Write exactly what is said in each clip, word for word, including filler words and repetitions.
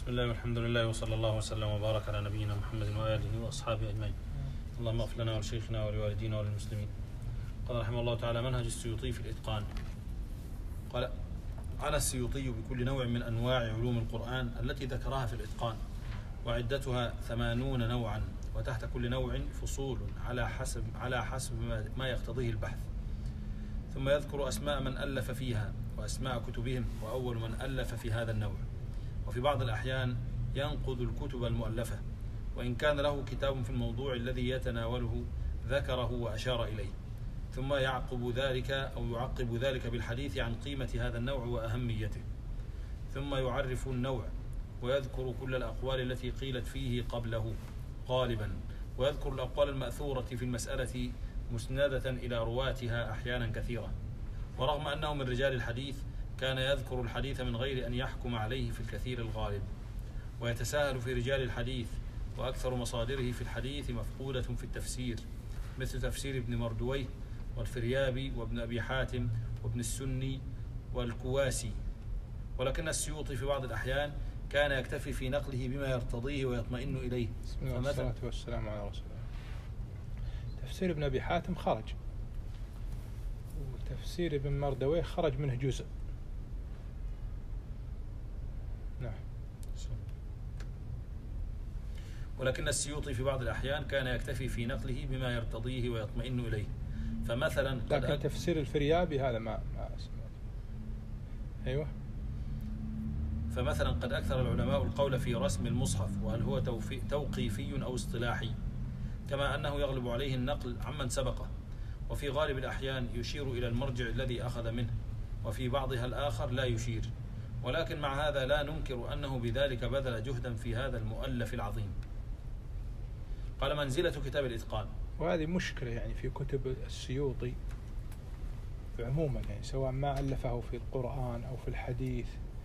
بسم الله والحمد لله وصلى الله وسلم وبارك على نبينا محمد وآله وأصحابه أجمعين. اللهم اغفر لنا ولشيخنا ولوالدينا وللمسلمين. قال رحمه الله تعالى: منهج السيوطي في الإتقان. قال: على السيوطي بكل نوع من أنواع علوم القرآن التي ذكرها في الإتقان، وعدتها ثمانون نوعا، وتحت كل نوع فصول على حسب على حسب ما يقتضيه البحث. ثم يذكر أسماء من ألف فيها وأسماء كتبهم وأول من ألف في هذا النوع، وفي بعض الأحيان ينقض الكتب المؤلفة، وإن كان له كتاب في الموضوع الذي يتناوله ذكره وأشار إليه، ثم يعقب ذلك أو يعقب ذلك بالحديث عن قيمة هذا النوع وأهميته، ثم يعرف النوع ويذكر كل الأقوال التي قيلت فيه قبله غالبا، ويذكر الأقوال المأثورة في المسألة مسندة إلى رواتها أحيانا كثيرة. ورغم أنه من رجال الحديث كان يذكر الحديث من غير أن يحكم عليه في الكثير الغالب، ويتساهل في رجال الحديث، وأكثر مصادره في الحديث مفقودة في التفسير، مثل تفسير ابن مردويه والفريابي وابن أبي حاتم وابن السني والكواسي. ولكن السيوطي في بعض الأحيان كان يكتفي في نقله بما يرتضيه ويطمئن إليه. بسم الله والصلاة والسلام على رسول الله. تفسير ابن أبي حاتم خرج، وتفسير ابن مردويه خرج منه جزء. نعم. ولكن السيوطي في بعض الأحيان كان يكتفي في نقله بما يرتضيه ويطمئن إليه. فمثلا لكن قد تفسير الفريابي هذا ما ما أسمع. أيوة. فمثلا قد أكثر العلماء القول في رسم المصحف، وهل هو توقيفي أو اصطلاحي، كما أنه يغلب عليه النقل عمن سبقه، وفي غالب الأحيان يشير إلى المرجع الذي أخذ منه، وفي بعضها الآخر لا يشير. ولكن مع هذا لا ننكر أنه بذلك بذل جهدا في هذا المؤلف العظيم. قال: منزلة كتاب الإتقان. وهذه مشكلة يعني في كتب السيوطي عموما، يعني سواء ما ألفه في القرآن أو في الحديث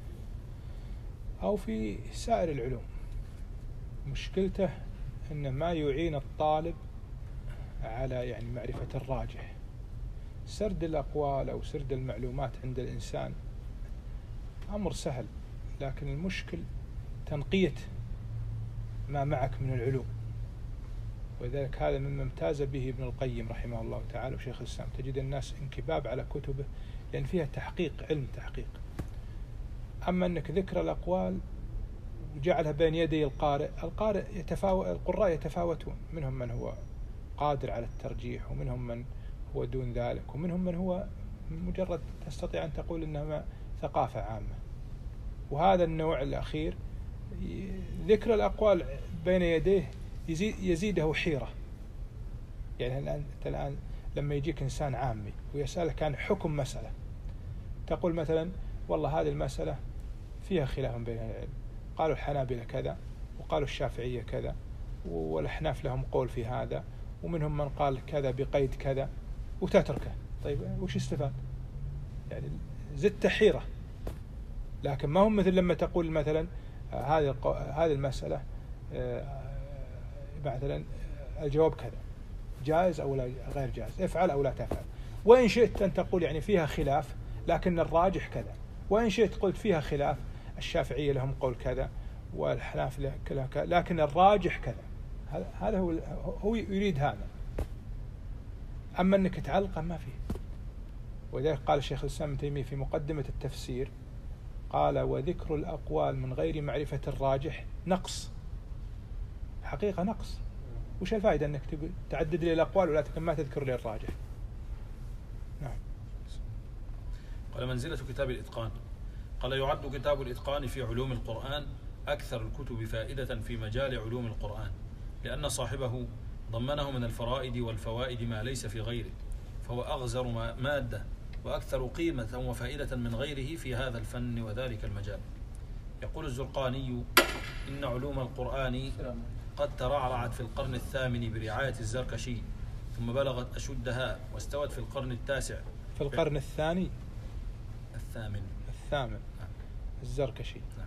أو في سائر العلوم، مشكلته أن ما يعين الطالب على يعني معرفة الراجح. سرد الأقوال أو سرد المعلومات عند الإنسان أمر سهل، لكن المشكل تنقية ما معك من العلوم. ولذلك هذا مما امتاز به ابن القيم رحمه الله تعالى وشيخ الإسلام. تجد الناس انكباب على كتبه لأن فيها تحقيق، علم تحقيق. أما أنك ذكر الأقوال وجعلها بين يدي القارئ، القارئ يتفاوت، القراء يتفاوتون، منهم من هو قادر على الترجيح، ومنهم من هو دون ذلك، ومنهم من هو مجرد تستطيع أن تقول إنها ثقافة عامة. وهذا النوع الأخير ذكر الأقوال بين يديه يزيد يزيده حيرة. يعني الآن الآن لما يجيك إنسان عامي ويسألك عن حكم مسألة، تقول مثلا: والله هذه المسألة فيها خلاف بين العلم، قالوا الحنابلة كذا، وقالوا الشافعية كذا، والأحناف لهم قول في هذا، ومنهم من قال كذا بقيد كذا، وتتركه. طيب وش استفاد؟ يعني زدت حيرة. لكن ما هم مثل لما تقول مثلا هذه هذه المسألة مثلا الجواب كذا، جائز أو لا غير جائز، افعل أو لا تفعل. وإن شئت أن تقول يعني فيها خلاف لكن الراجح كذا، وإن شئت قلت فيها خلاف، الشافعية لهم قول كذا والحناف لهم كذا، لكن الراجح كذا. هذا هو هو يريد هذا. أما أنك تعلقه ما فيه. وذلك قال الشيخ الإسلام ابن تيمية في مقدمة التفسير، قال: وذكر الأقوال من غير معرفة الراجح نقص، حقيقة نقص. وش الفائدة أنك تعدد لي الأقوال ولكن ما تذكر لي الراجح؟ نعم. قال: منزلة كتاب الإتقان. قال: يعد كتاب الإتقان في علوم القرآن أكثر الكتب فائدة في مجال علوم القرآن، لأن صاحبه ضمنه من الفرائد والفوائد ما ليس في غيره، فهو أغزر مادة وأكثر قيمة وفائدة من غيره في هذا الفن وذلك المجال. يقول الزرقاني: إن علوم القرآن قد ترعرعت في القرن الثامن برعاية الزركشي، ثم بلغت أشدها واستوت في القرن التاسع. في القرن الثاني الثامن الثامن نعم. الزركشي. نعم.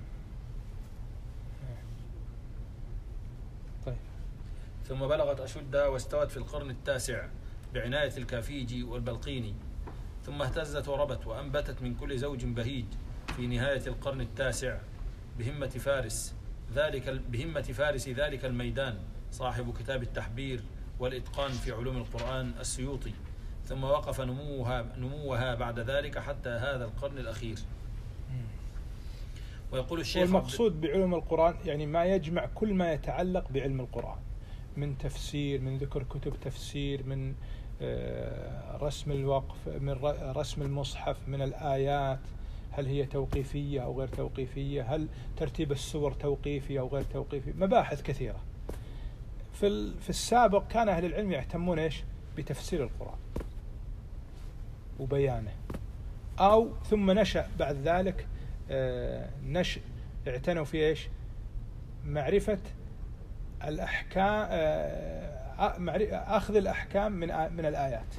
طيب. ثم بلغت أشدها واستوت في القرن التاسع بعناية الكافيجي والبلقيني، ثم اهتزت وربت وأنبتت من كل زوج بهيج في نهاية القرن التاسع بهمة فارس ذلك بهمة فارس ذلك الميدان صاحب كتاب التحبير والإتقان في علوم القرآن السيوطي، ثم وقف نموها, نموها بعد ذلك حتى هذا القرن الأخير. ويقول الشيخ والمقصود بعلوم القرآن يعني ما يجمع كل ما يتعلق بعلم القرآن من تفسير، من ذكر كتب تفسير، من رسم الوقف، من رسم المصحف، من الآيات هل هي توقيفية أو غير توقيفية، هل ترتيب السور توقيفي أو غير توقيفي، مباحث كثيرة. في في السابق كان أهل العلم يهتمون إيش بتفسير القرآن وبيانه، أو ثم نشأ بعد ذلك نشأ اعتنوا في إيش معرفة الأحكام، أخذ الأحكام من من الآيات،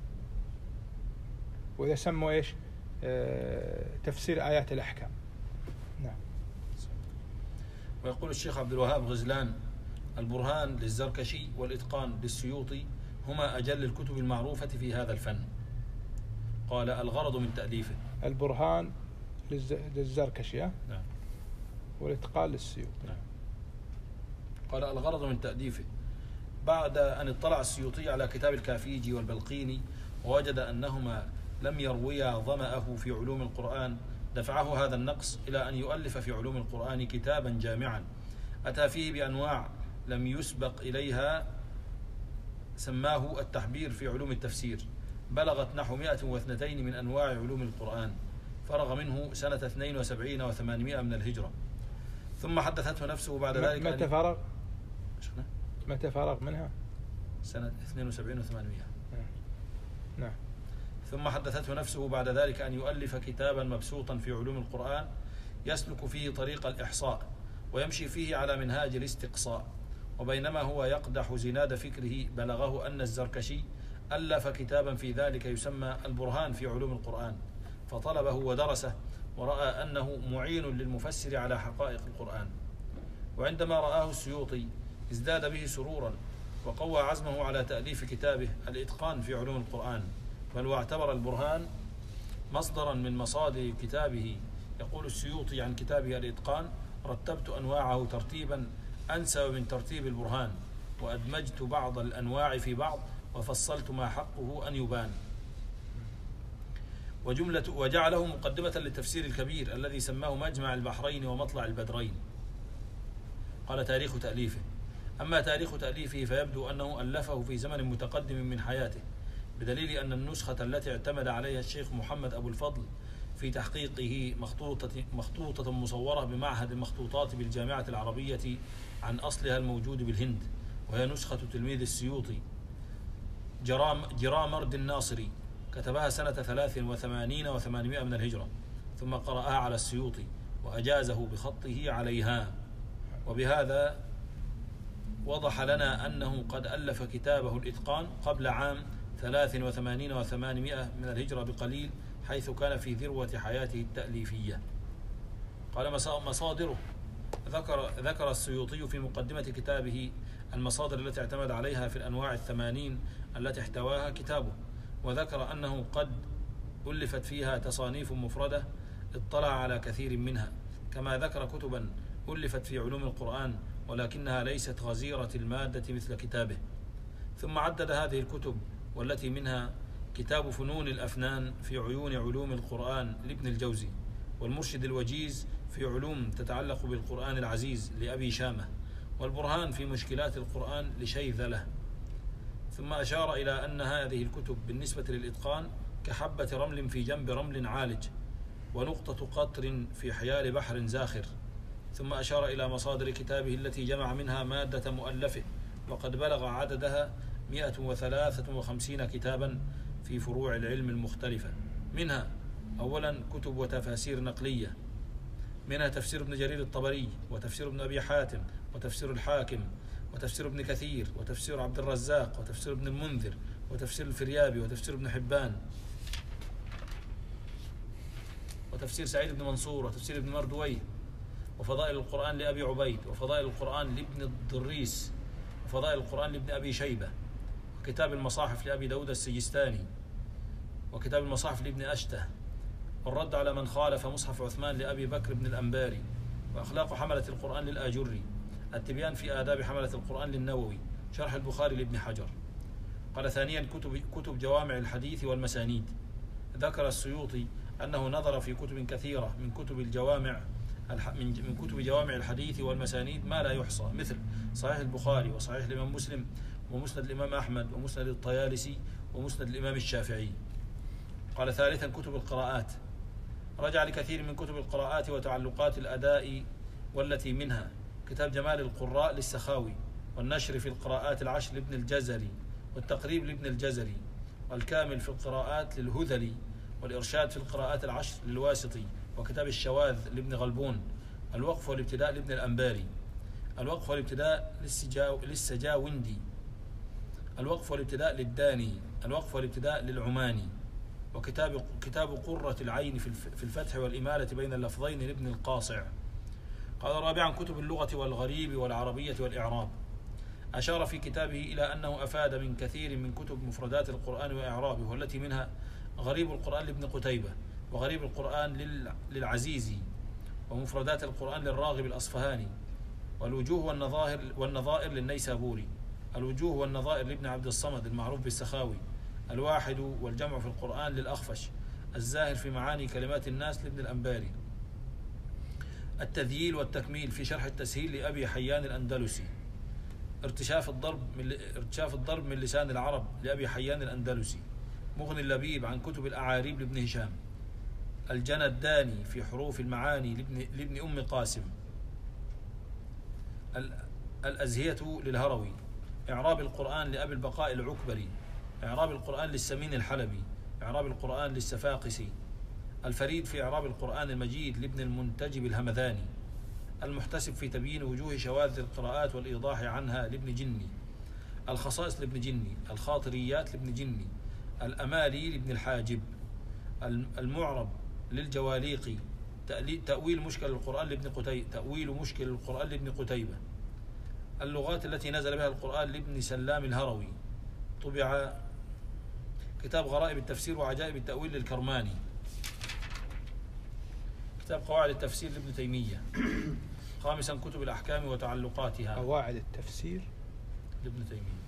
وإذا سموا إيش تفسير آيات الأحكام. نعم. ويقول الشيخ عبد الوهاب غزلان: البرهان للزركشي والإتقان للسيوطي هما أجل الكتب المعروفة في هذا الفن. قال: الغرض من تأليفه البرهان للزركشي نعم والإتقان للسيوطي. نعم. قال: الغرض من تأليفه بعد أن اطلع السيوطي على كتاب الكافيجي والبلقيني ووجد أنهما لم يرويا ظمأه في علوم القرآن، دفعه هذا النقص إلى أن يؤلف في علوم القرآن كتابا جامعا أتى فيه بأنواع لم يسبق إليها، سماه التحبير في علوم التفسير، بلغت نحو مئة واثنتين من أنواع علوم القرآن، فرغ منه سنة اثنين وسبعين وثمانمائة من الهجرة. ثم حدثته نفسه بعد ذلك متى فرغ؟ متى فرغ منها؟ سنة اثنين وسبعين وثمانمائة. نعم. ثم حدثته نفسه بعد ذلك أن يؤلف كتابا مبسوطا في علوم القرآن يسلك فيه طريق الإحصاء ويمشي فيه على منهاج الاستقصاء. وبينما هو يقدح زناد فكره بلغه أن الزركشي ألف كتابا في ذلك يسمى البرهان في علوم القرآن، فطلبه ودرسه ورأى أنه معين للمفسر على حقائق القرآن. وعندما رآه السيوطي ازداد به سرورا وقوى عزمه على تأليف كتابه الإتقان في علوم القرآن، بل واعتبر البرهان مصدرا من مصادر كتابه. يقول السيوطي عن كتابه الإتقان: رتبت أنواعه ترتيبا أنسب من ترتيب البرهان، وأدمجت بعض الأنواع في بعض، وفصلت ما حقه أن يبان. وجملة وجعله مقدمة للتفسير الكبير الذي سماه مجمع البحرين ومطلع البدرين. قال: تاريخ تأليفه. أما تاريخ تأليفه فيبدو أنه ألفه في زمن متقدم من حياته، بدليل أن النسخة التي اعتمد عليها الشيخ محمد أبو الفضل في تحقيقه مخطوطة, مخطوطة مصورة بمعهد المخطوطات بالجامعة العربية عن أصلها الموجود بالهند، وهي نسخة تلميذ السيوطي جرام جرامرد الناصري، كتبها سنة ثلاث وثمانين وثمانمائة من الهجرة، ثم قرأها على السيوطي وأجازه بخطه عليها. وبهذا وضح لنا أنه قد ألف كتابه الإتقان قبل عام ثلاث وثمانين وثمانمائة من الهجرة بقليل، حيث كان في ذروة حياته التأليفية. قال: مصادره. ذكر, ذكر السيوطي في مقدمة كتابه المصادر التي اعتمد عليها في الأنواع الثمانين التي احتواها كتابه، وذكر أنه قد ألفت فيها تصانيف مفردة اطلع على كثير منها، كما ذكر كتبا ألفت في علوم القرآن ولكنها ليست غزيرة المادة مثل كتابه. ثم عدد هذه الكتب، والتي منها كتاب فنون الأفنان في عيون علوم القرآن لابن الجوزي، والمرشد الوجيز في علوم تتعلق بالقرآن العزيز لأبي شامة، والبرهان في مشكلات القرآن لشيذلة. ثم أشار إلى أن هذه الكتب بالنسبة للإتقان كحبة رمل في جنب رمل عالج، ونقطة قطر في حيال بحر زاخر. ثم أشار إلى مصادر كتابه التي جمع منها مادة مؤلفه، وقد بلغ عددها مئة وثلاثة وخمسين كتابا في فروع العلم المختلفة، منها أولا كتب وتفاسير نقلية، منها تفسير ابن جرير الطبري، وتفسير ابن أبي حاتم، وتفسير الحاكم، وتفسير ابن كثير، وتفسير عبد الرزاق، وتفسير ابن المنذر، وتفسير الفريابي، وتفسير ابن حبان، وتفسير سعيد بن منصور، وتفسير ابن مردويه، وفضائل القرآن لأبي عبيد، وفضائل القرآن لابن الضريس، وفضائل القرآن لابن أبي شيبة، وكتاب المصاحف لأبي داود السجستاني، وكتاب المصاحف لابن أشته، والرد على من خالف مصحف عثمان لأبي بكر بن الأنباري، وأخلاق حملة القرآن للآجري. التبيان في آداب حملة القرآن للنووي. شرح البخاري لابن حجر. قال ثانيا كتب, كتب جوامع الحديث والمسانيد. ذكر السيوطي أنه نظر في كتب كثيرة من كتب الجوامع من كتب جوامع الحديث والمسانيد ما لا يحصى، مثل صحيح البخاري وصحيح الإمام مسلم ومسند الإمام أحمد ومسند الطيالسي ومسند الإمام الشافعي. قال ثالثا كتب القراءات. رجع لكثير من كتب القراءات وتعلقات الأداء والتي منها كتاب جمال القراء للسخاوي، والنشر في القراءات العشر لابن الجزري، والتقريب لابن الجزري، والكامل في القراءات للهذلي، والإرشاد في القراءات العشر للواسطي، وكتاب الشواذ لابن غلبون، الوقف والابتداء لابن الأنباري، الوقف والابتداء للسجاوندي، الوقف والابتداء للداني، الوقف والابتداء للعماني، وكتاب كتاب قرة العين في الفتح والإمالة بين اللفظين لابن القاصع. قال رابعا كتب اللغة والغريب والعربية والإعراب. أشار في كتابه إلى أنه أفاد من كثير من كتب مفردات القرآن وإعرابه، والتي منها غريب القرآن لابن قتيبة، وغريب القرآن للعزيزي، ومفردات القرآن للراغب الأصفهاني، والوجوه والنظائر والنظائر للنيسابوري، الوجوه والنظائر لابن عبد الصمد المعروف بالسخاوي، الواحد والجمع في القرآن للأخفش، الزاهر في معاني كلمات الناس لابن الأنباري، التذييل والتكميل في شرح التسهيل لأبي حيان الأندلسي، ارتشاف الضرب من ارتشاف الضرب من لسان العرب لأبي حيان الأندلسي، مغني اللبيب عن كتب الأعاريب لابن هشام، الجنى الداني في حروف المعاني لابن, لابن أم قاسم، الأزهية للهروي، إعراب القرآن لأبي البقاء العكبري، إعراب القرآن للسمين الحلبي، إعراب القرآن للسفاقسي، الفريد في إعراب القرآن المجيد لابن المنتجب الهمذاني، المحتسب في تبيين وجوه شواذ القراءات والإيضاح عنها لابن جني، الخصائص لابن جني، الخاطريات لابن جني، الأمالي لابن الحاجب، المعرب للجواليقي، تأويل مشكل القرآن لابن قتيبة، تأويل مشكل القرآن لابن قتيبة، اللغات التي نزل بها القرآن لابن سلام الهروي. طبع كتاب غرائب التفسير وعجائب التأويل للكرماني، كتاب قواعد التفسير لابن تيمية. خامسا كتب الأحكام وتعلقاتها. قواعد التفسير لابن تيمية.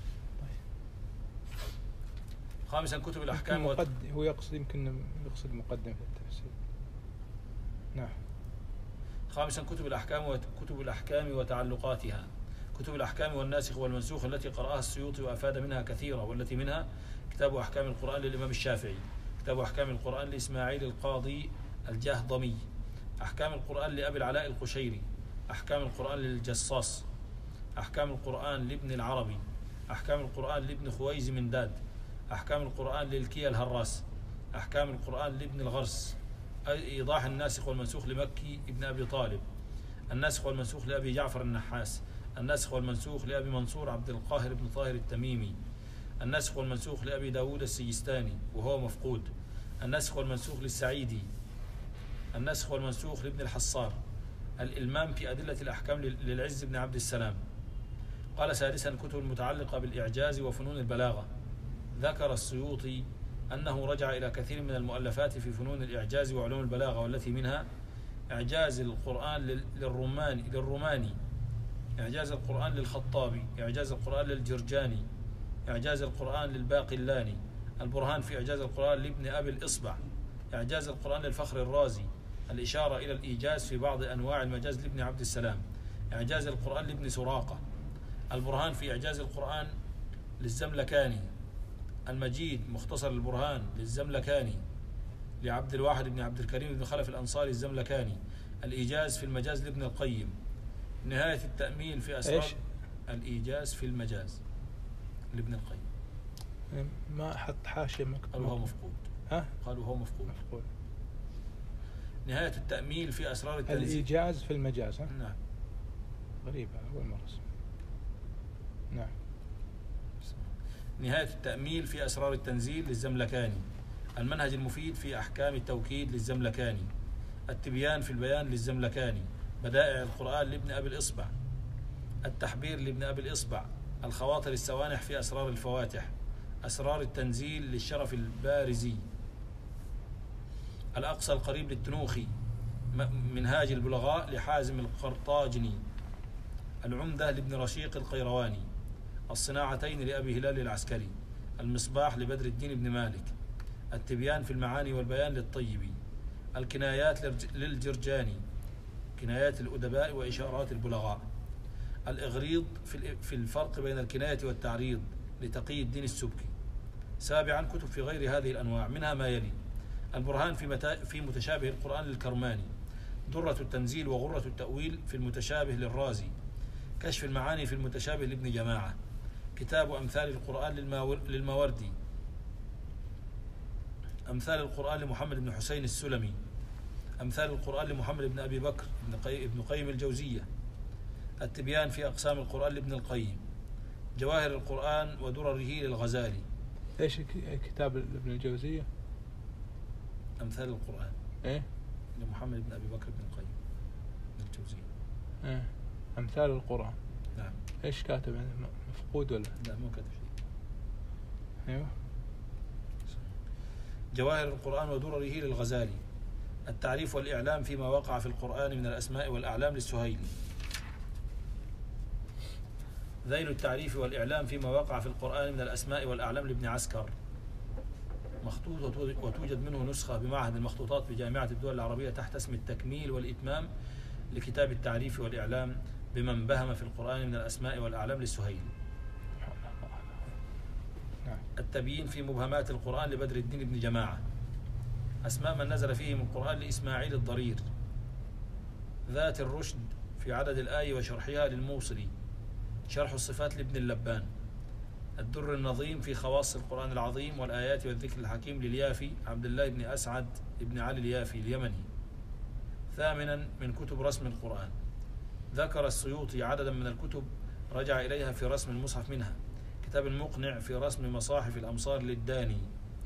خامسا كتب الأحكام وت... هو يقصد يمكن يقصد مقدمة التفسير. نعم. خامسا كتب الأحكام وكتب الأحكام وتعلقاتها. كتب الأحكام والناسخ والمنسوخ التي قرأها السيوطي وأفاد منها كثيرة، والتي منها كتاب أحكام القرآن للإمام الشافعي، كتاب أحكام القرآن لإسماعيل القاضي الجهضمي، أحكام القرآن لأبي العلاء القشيري، أحكام القرآن للجصاص، أحكام القرآن لابن العربي، أحكام القرآن لابن خويز من داد، أحكام القرآن للكي الهراس، أحكام القرآن لابن الغرس، إيضاح الناسخ والمنسوخ لمكي ابن أبي طالب، الناسخ والمنسوخ لأبي جعفر النحاس، الناسخ والمنسوخ لأبي منصور عبد القاهر بن طاهر التميمي، الناسخ والمنسوخ لأبي داود السجستاني وهو مفقود، الناسخ والمنسوخ للسعيدي، الناسخ والمنسوخ لابن الحصار، الإلمام في أدلة الأحكام للعز بن عبد السلام. قال سادسا كتب المتعلقة بالإعجاز وفنون البلاغة. ذكر السيوطي أنه رجع إلى كثير من المؤلفات في فنون الإعجاز وعلوم البلاغة، والتي منها إعجاز القرآن للروماني للروماني إعجاز القرآن للخطابي، إعجاز القرآن للجرجاني، إعجاز القرآن للباقلاني، البرهان في إعجاز القرآن لابن أبي الإصبع، إعجاز القرآن للفخر الرازي، الإشارة إلى الإيجاز في بعض أنواع المجاز لابن عبد السلام، إعجاز القرآن لابن سراقة، البرهان في إعجاز القرآن للزملكاني، المجيد مختصر البرهان للزملكاني لعبد الواحد بن عبد الكريم بن خلف الأنصاري الزملكاني، الإيجاز في المجاز لابن القيم، نهاية التأميل في أسرار إيش؟ الإيجاز في المجاز لابن القيم. ما حط حاشية مكتوب. قالوا هو مفقود. ها؟ قالوا هو مفقود. مفقود. نهاية التأميل في أسرار التنزيل. الإيجاز في المجاز. ها؟ نعم. غريبة أول مرة. نعم. نهاية التأميل في أسرار التنزيل للزملكاني، المنهج المفيد في أحكام التوكيد للزملكاني، التبيان في البيان للزملكاني، بدائع القرآن لابن أبي الإصبع، التحبير لابن أبي الإصبع، الخواطر السوانح في أسرار الفواتح، أسرار التنزيل للشرف البارزي، الأقصى القريب للتنوخي، منهاج البلغاء لحازم القرطاجني، العمدة لابن رشيق القيرواني، الصناعتين لأبي هلال العسكري، المصباح لبدر الدين بن مالك، التبيان في المعاني والبيان للطيبي، الكنايات للجرجاني، كنايات الأدباء وإشارات البلغاء، الإغريض في الفرق بين الكناية والتعريض لتقي الدين السبكي. سابعا كتب في غير هذه الأنواع، منها ما يلي: البرهان في, في متشابه القرآن للكرماني، درة التنزيل وغرة التأويل في المتشابه للرازي، كشف المعاني في المتشابه لابن جماعة، كتاب أمثال القرآن للماوردي، أمثال القرآن لمحمد بن حسين السلمي، أمثال القرآن لمحمد بن أبي بكر ابن قيم الجوزية، التبيان في أقسام القرآن لابن القيم، جواهر القرآن ودرره للغزالي. ايش كتاب ابن الجوزية؟ أمثال القرآن ايه لمحمد بن أبي بكر بن القيم الجوزية. ايه أمثال القرآن. نعم. ايش كاتب يعني مفقود ولا؟ لا مو كاتب شيء. ايوه. جواهر القرآن ودرره للغزالي، التعريف والإعلام فيما وقع في القرآن من الأسماء والأعلام للسهيلي، ذيل التعريف والإعلام فيما وقع في القرآن من الأسماء والأعلام لابن عسكر، مخطوط وتوجد منه نسخة بمعهد المخطوطات بجامعة الدول العربية تحت اسم التكميل والإتمام لكتاب التعريف والإعلام بمن بهم في القرآن من الأسماء والأعلام للسهيلي. التبيين في مبهمات القرآن لبدر الدين بن جماعة، أسماء من نزل فيه من القرآن لإسماعيل الضرير، ذات الرشد في عدد الآية وشرحها للموصلي، شرح الصفات لابن اللبان، الدر النظيم في خواص القرآن العظيم والآيات والذكر الحكيم لليافي عبد الله بن أسعد بن علي اليافي اليمني. ثامنا من كتب رسم القرآن، ذكر السيوطي عددا من الكتب رجع إليها في رسم المصحف، منها كتاب المقنع في رسم مصاحف الأمصار للداني،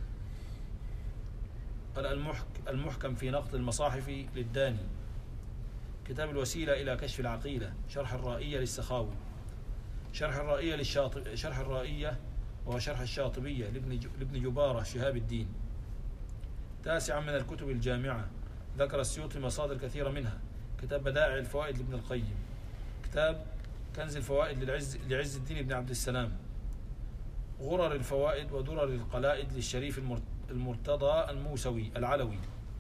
قال المحكم في نقد المصاحف للداني، كتاب الوسيلة إلى كشف العقيدة، شرح الرائية للسخاوي، شرح الرائية للشاطب شرح الرائية وهو شرح الشاطبية لابن لابن جبارة شهاب الدين. تاسعا من الكتب الجامعة، ذكر السيوطي مصادر كثيرة منها: كتاب بدائع الفوائد لابن القيم، كتاب كنز الفوائد للعز لعز الدين بن عبد السلام، غرر الفوائد ودرر القلائد للشريف المرتضى الموسوي العلوي،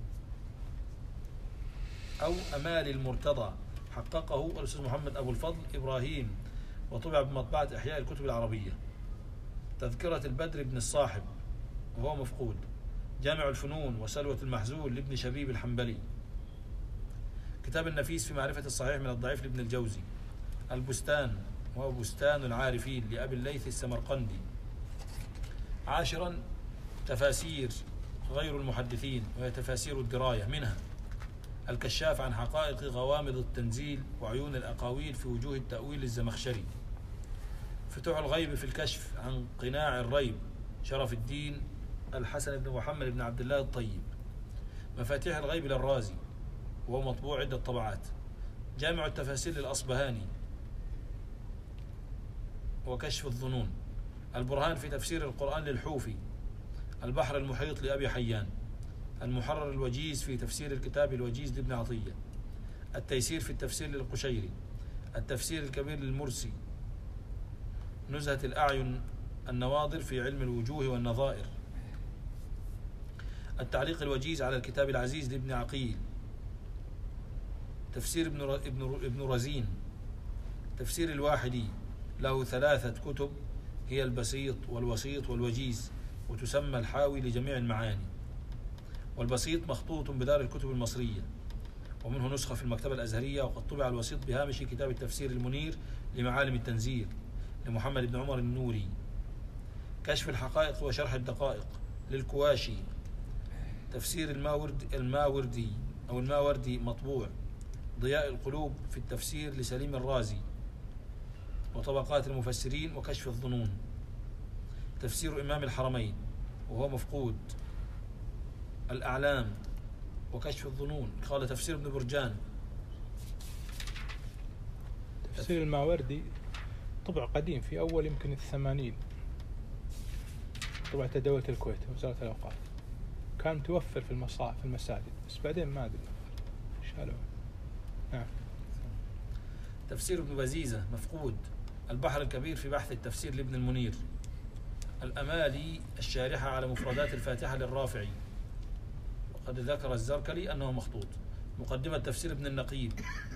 أو أمال المرتضى حققه الأستاذ محمد أبو الفضل إبراهيم وطبع بمطبعة إحياء الكتب العربية. تذكرة البدر بن الصاحب وهو مفقود، جامع الفنون وسلوة المحزون لابن شبيب الحنبلي، كتاب النفيس في معرفة الصحيح من الضعيف لابن الجوزي، البستان وهو بستان العارفين لأبي الليث السمرقندي. عاشرا تفاسير غير المحدثين وهي تفاسير الدراية، منها الكشاف عن حقائق غوامض التنزيل وعيون الأقاويل في وجوه التأويل للزمخشري، فتوح الغيب في الكشف عن قناع الريب شرف الدين الحسن بن محمد بن عبد الله الطيب، مفاتيح الغيب للرازي وهو مطبوع عدة طبعات، جامع التفاسير للأصبهاني وكشف الظنون، البرهان في تفسير القرآن للحوفي، البحر المحيط لأبي حيان، المحرر الوجيز في تفسير الكتاب الوجيز لابن عطية، التيسير في التفسير للقشيري، التفسير الكبير للمرسي، نزهة الأعين النواظر في علم الوجوه والنظائر، التعليق الوجيز على الكتاب العزيز لابن عقيل، تفسير ابن ابن ابن رزين، تفسير الواحدي له ثلاثة كتب هي البسيط والوسيط والوجيز، وتسمى الحاوي لجميع المعاني، والبسيط مخطوط بدار الكتب المصرية ومنه نسخة في المكتبة الأزهرية، وقد طبع الوسيط بهامش كتاب التفسير المنير لمعالم التنزيل لمحمد بن عمر النوري، كشف الحقائق وشرح الدقائق للكواشي، تفسير الماورد الماوردي أو الماوردي مطبوع، ضياء القلوب في التفسير لسليم الرازي، وطبقات المفسرين وكشف الظنون، تفسير إمام الحرمين وهو مفقود، الأعلام وكشف الظنون، قال تفسير ابن برجان. تفسير الماوردي طبع قديم في أول يمكن الثمانين، طبعة دولة الكويت وزارة الأوقاف، كان توفر في المصاحف في المساجد، بس بعدين ما أدري شالوه. نعم. تفسير ابن بزيزة مفقود. البحر الكبير في بحث التفسير لابن المنير. الأمالي الشارحة على مفردات الفاتحة للرافعي، وقد ذكر الزركلي أنه مخطوط. مقدمة تفسير ابن النقيب،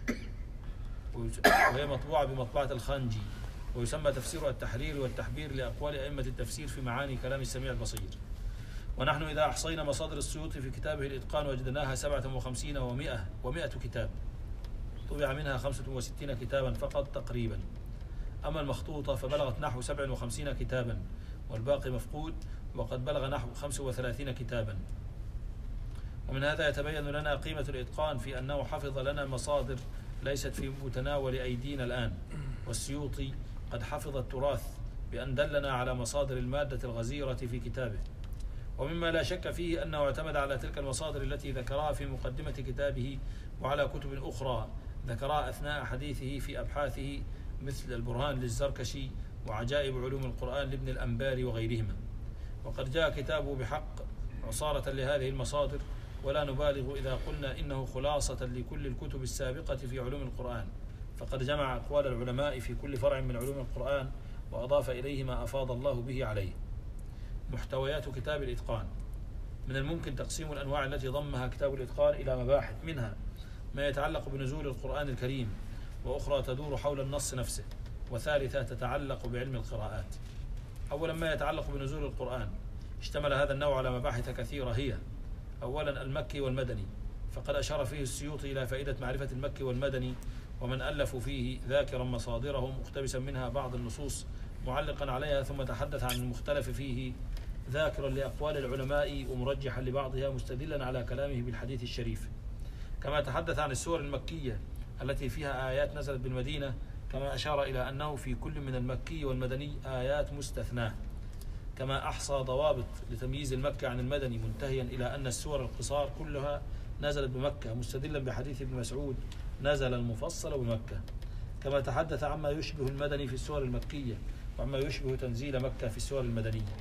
وهي مطبوعة بمطبعة الخانجي، ويسمى تفسير التحرير والتحبير لأقوال أئمة التفسير في معاني كلام السميع البصير. ونحن إذا أحصينا مصادر السيوطي في كتابه الإتقان وجدناها سبعة وخمسين ومئة ومئة كتاب، طبع منها خمسة وستين كتابا فقط تقريبا. أما المخطوطة فبلغت نحو سبع وخمسين كتابا، والباقي مفقود، وقد بلغ نحو خمس وثلاثين كتابا. ومن هذا يتبين لنا قيمة الإتقان في أنه حفظ لنا مصادر ليست في متناول أيدينا الآن، والسيوطي قد حفظ التراث بأن دلنا على مصادر المادة الغزيرة في كتابه. ومما لا شك فيه أنه اعتمد على تلك المصادر التي ذكرها في مقدمة كتابه، وعلى كتب أخرى ذكرها أثناء حديثه في أبحاثه، مثل البرهان للزركشي وعجائب علوم القرآن لابن الأنباري وغيرهما. وقد جاء كتابه بحق عصارة لهذه المصادر، ولا نبالغ إذا قلنا إنه خلاصة لكل الكتب السابقة في علوم القرآن، فقد جمع أقوال العلماء في كل فرع من علوم القرآن، وأضاف إليه ما أفاض الله به عليه. محتويات كتاب الإتقان. من الممكن تقسيم الأنواع التي ضمها كتاب الإتقان إلى مباحث، منها ما يتعلق بنزول القرآن الكريم، وأخرى تدور حول النص نفسه، وثالثة تتعلق بعلم القراءات. أولا ما يتعلق بنزول القرآن، اشتمل هذا النوع على مباحث كثيرة، هي أولا المكي والمدني، فقد أشار فيه السيوطي إلى فائدة معرفة المكي والمدني، ومن ألفوا فيه ذاكرا مصادرهم مقتبسا منها بعض النصوص معلقا عليها، ثم تحدث عن المختلف فيه ذاكرا لأقوال العلماء ومرجحا لبعضها مستدلا على كلامه بالحديث الشريف. كما تحدث عن السور المكية التي فيها آيات نزلت بالمدينة، كما أشار إلى أنه في كل من المكي والمدني آيات مستثناة. كما أحصى ضوابط لتمييز المكي عن المدني، منتهيا إلى أن السور القصار كلها نزلت بمكة، مستدلا بحديث ابن مسعود نزل المفصل بمكة. كما تحدث عما يشبه المدني في السور المكية، وعما يشبه تنزيل مكة في السور المدنية.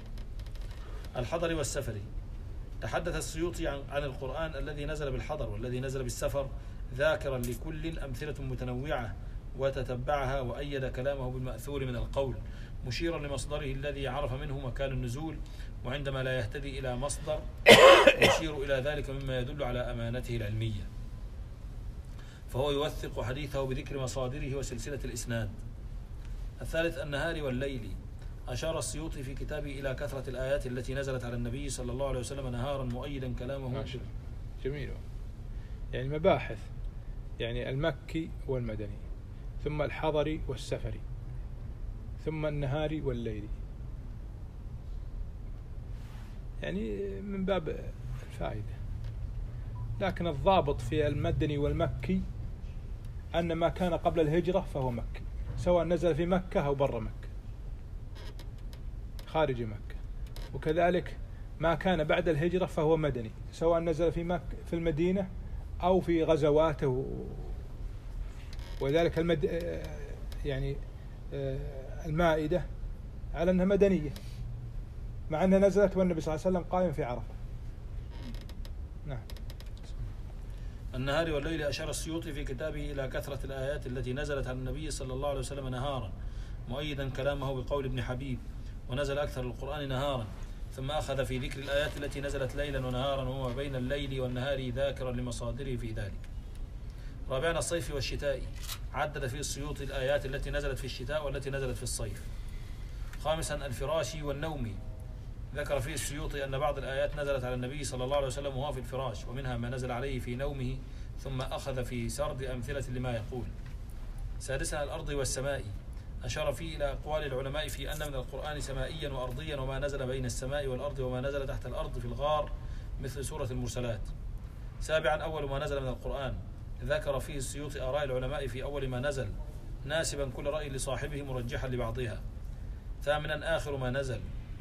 الحضر والسفر. تحدث السيوطي عن, عن القرآن الذي نزل بالحضر والذي نزل بالسفر، ذاكرا لكل أمثلة متنوعة وتتبعها، وأيد كلامه بالمأثور من القول، مشيرا لمصدره الذي عرف منه مكان النزول، وعندما لا يهتدي إلى مصدر يشير إلى ذلك مما يدل على أمانته العلمية، فهو يوثق حديثه بذكر مصادره وسلسلة الإسناد. الثالث النهار والليل. أشار السيوطي في كتابه إلى كثرة الآيات التي نزلت على النبي صلى الله عليه وسلم نهارا، مؤيدا كلامه. جميل. يعني مباحث، يعني المكي والمدني، ثم الحضري والسفري، ثم النهاري والليلي، يعني من باب الفائدة. لكن الضابط في المدني والمكي أن ما كان قبل الهجرة فهو مكي، سواء نزل في مكة أو برا مكة خارج مكة، وكذلك ما كان بعد الهجرة فهو مدني، سواء نزل في مكة في المدينة أو في غزواته. وذلك المد... يعني المائدة على أنها مدنية، مع أنها نزلت والنبي صلى الله عليه وسلم قائم في عرفة. نعم. النهار والليل. أشار السيوطي في كتابه إلى كثرة الآيات التي نزلت على النبي صلى الله عليه وسلم نهارا، مؤيدا كلامه بقول ابن حبيب ونزل أكثر القرآن نهارا، ثم أخذ في ذكر الآيات التي نزلت ليلا ونهارا، وما بين الليل والنهار ذاكرا لمصادره في ذلك. رابعا الصيف والشتاء. عدد فيه السيوطي الآيات التي نزلت في الشتاء والتي نزلت في الصيف. خامسا الفراش والنوم. ذكر فيه السيوطي أن بعض الآيات نزلت على النبي صلى الله عليه وسلم وهو في الفراش، ومنها ما نزل عليه في نومه، ثم أخذ في سرد أمثلة لما يقول. سادسا الأرض والسماء. أشار فيه إلى أقوال العلماء في أن من القرآن سمائيا وأرضيا، وما نزل بين السماء والأرض، وما نزل تحت الأرض في الغار مثل سورة المرسلات. سابعا أول ما نزل من القرآن. ذكر فيه السيوطي آراء العلماء في أول ما نزل، ناسبا كل رأي لصاحبه مرجحا لبعضها. ثامنا آخر ما نزل.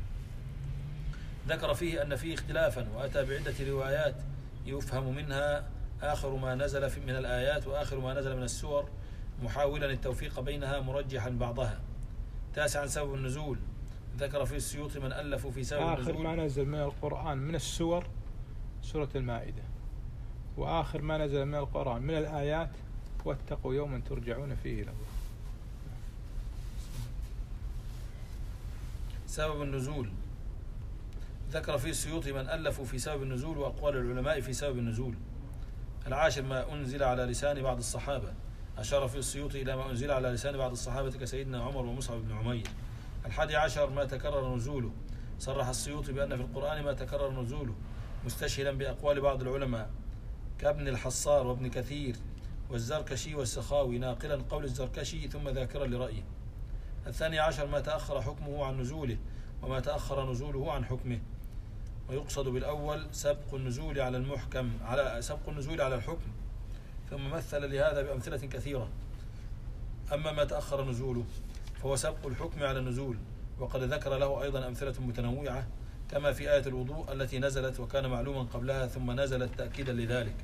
ذكر فيه أن فيه اختلافا، وأتى بعدة روايات يفهم منها آخر ما نزل من الآيات وآخر ما نزل من السور، محاولا التوفيق بينها مرجحا بعضها. تاسعا سبب النزول. ذكر فيه السيوطي من ألفوا في سبب آخر النزول. ما نزل من القرآن من السور سورة المائدة، وآخر ما نزل من القرآن من الآيات واتقوا يوما ترجعون فيه إلى الله. سبب النزول. ذكر فيه السيوطي من ألفوا في سبب النزول وأقوال العلماء في سبب النزول. العاشر ما أنزل على لسان بعض الصحابة، أشار فيه السيوطي إلى ما أنزل على لسان بعض الصحابة كسيدنا عمر ومصعب بن عمير. الحادي عشر ما تكرر نزوله، صرح السيوطي بأن في القرآن ما تكرر نزوله، مستشهدا بأقوال بعض العلماء كابن الحصار وابن كثير والزركشي والسخاوي، ناقلا قول الزركشي ثم ذاكرا لرأيه. الثاني عشر ما تأخر حكمه عن نزوله وما تأخر نزوله عن حكمه، ويقصد بالأول سبق النزول على المحكم على سبق النزول على الحكم، ثم مثل لهذا بأمثلة كثيرة. أما ما تأخر نزوله فهو سبق الحكم على النزول، وقد ذكر له أيضا أمثلة متنوعة كما في آية الوضوء التي نزلت وكان معلوما قبلها ثم نزلت تأكيدا لذلك.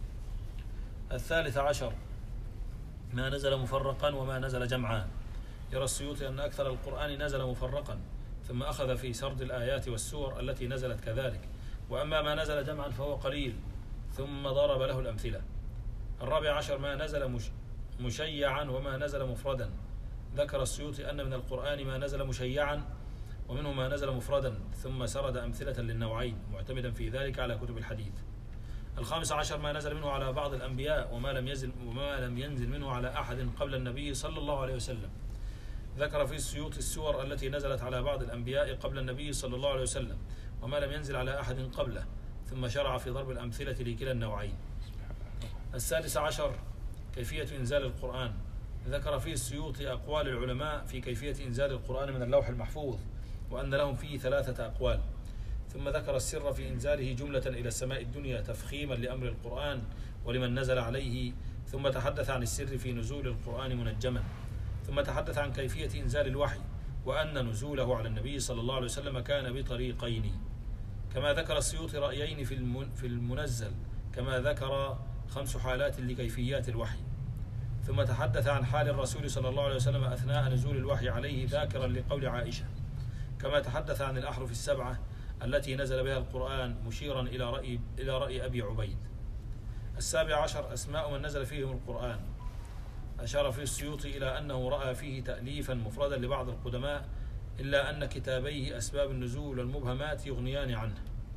الثالث عشر ما نزل مفرقا وما نزل جمعا. يرى السيوطي أن أكثر القرآن نزل مفرقا ثم أخذ في سرد الآيات والسور التي نزلت كذلك، وأما ما نزل جمعا فهو قليل ثم ضرب له الأمثلة. الرابع عشر ما نزل مش مشيعا وما نزل مفردا. ذكر السيوطي أن من القرآن ما نزل مشيعا ومنه ما نزل مفردا، ثم سرد أمثلة للنوعين معتمدا في ذلك على كتب الحديث. الخامس عشر ما نزل منه على بعض الأنبياء وما لم ينزل وما لم ينزل منه على أحد قبل النبي صلى الله عليه وسلم. ذكر في السيوطي السور التي نزلت على بعض الأنبياء قبل النبي صلى الله عليه وسلم وما لم ينزل على أحد قبله، ثم شرع في ضرب الأمثلة لكلا النوعين. السادس عشر كيفية إنزال القرآن. ذكر فيه السيوطي أقوال العلماء في كيفية إنزال القرآن من اللوح المحفوظ، وأن لهم فيه ثلاثة أقوال. ثم ذكر السر في إنزاله جملة إلى السماء الدنيا تفخيما لأمر القرآن ولمن نزل عليه، ثم تحدث عن السر في نزول القرآن منجما. ثم تحدث عن كيفية إنزال الوحي، وأن نزوله على النبي صلى الله عليه وسلم كان بطريقين، كما ذكر السيوطي رأيين في المنزل، كما ذكر خمس حالات لكيفيات الوحي. ثم تحدث عن حال الرسول صلى الله عليه وسلم أثناء نزول الوحي عليه ذاكرا لقول عائشة، كما تحدث عن الأحرف السبعة التي نزل بها القرآن مشيرا إلى رأي, إلى رأي أبي عبيد. السابع عشر أسماء من نزل فيهم القرآن. أشار فيه السيوطي إلى أنه رأى فيه تأليفا مفردا لبعض القدماء، إلا أن كتابيه أسباب النزول والمبهمات يغنيان عنه.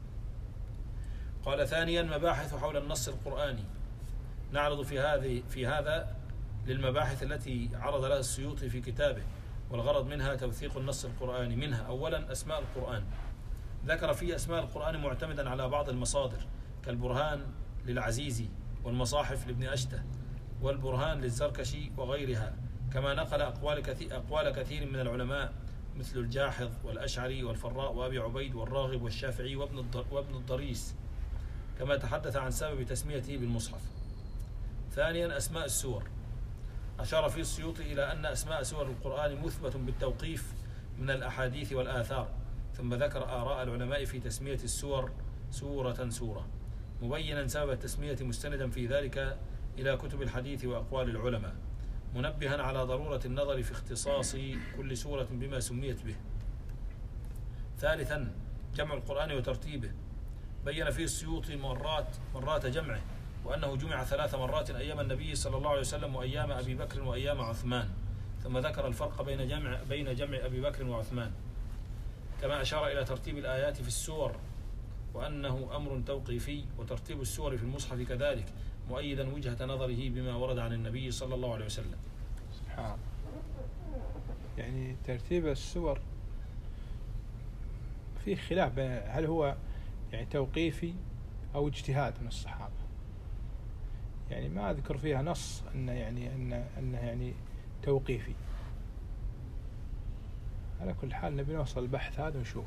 قال ثانيا مباحث حول النص القرآني. نعرض في هذه في هذا للمباحث التي عرض لها السيوطي في كتابه، والغرض منها توثيق النص القرآني. منها أولا أسماء القرآن. ذكر فيه أسماء القرآن معتمدا على بعض المصادر كالبرهان للعزيزي والمصاحف لابن أشته والبرهان للزركشي وغيرها، كما نقل أقوال كثير, أقوال كثير من العلماء مثل الجاحظ والأشعري والفراء وأبي عبيد والراغب والشافعي وابن الضريس، كما تحدث عن سبب تسميته بالمصحف. ثانيا أسماء السور. أشار فيه السيوطي إلى أن أسماء سور القرآن مثبت بالتوقيف من الأحاديث والآثار، ثم ذكر آراء العلماء في تسمية السور سورة سورة، مبينا سبب التسمية مستندا في ذلك إلى كتب الحديث وأقوال العلماء، منبها على ضرورة النظر في اختصاص كل سورة بما سميت به. ثالثا جمع القرآن وترتيبه. بين فيه السيوطي مرات مرات جمعه، وأنه جمع ثلاث مرات أيام النبي صلى الله عليه وسلم وأيام أبي بكر وأيام عثمان، ثم ذكر الفرق بين جمع بين جمع أبي بكر وعثمان، كما أشار إلى ترتيب الآيات في السور وأنه أمر توقيفي، وترتيب السور في المصحف كذلك، مؤيدا وجهة نظره بما ورد عن النبي صلى الله عليه وسلم. سبحان الله. يعني ترتيب السور في خلاف هل هو يعني توقيفي أو اجتهاد من الصحابة، يعني ما أذكر فيها نص أن يعني أن أنه يعني توقيفي. على كل حال نبي نوصل البحث هذا ونشوفه.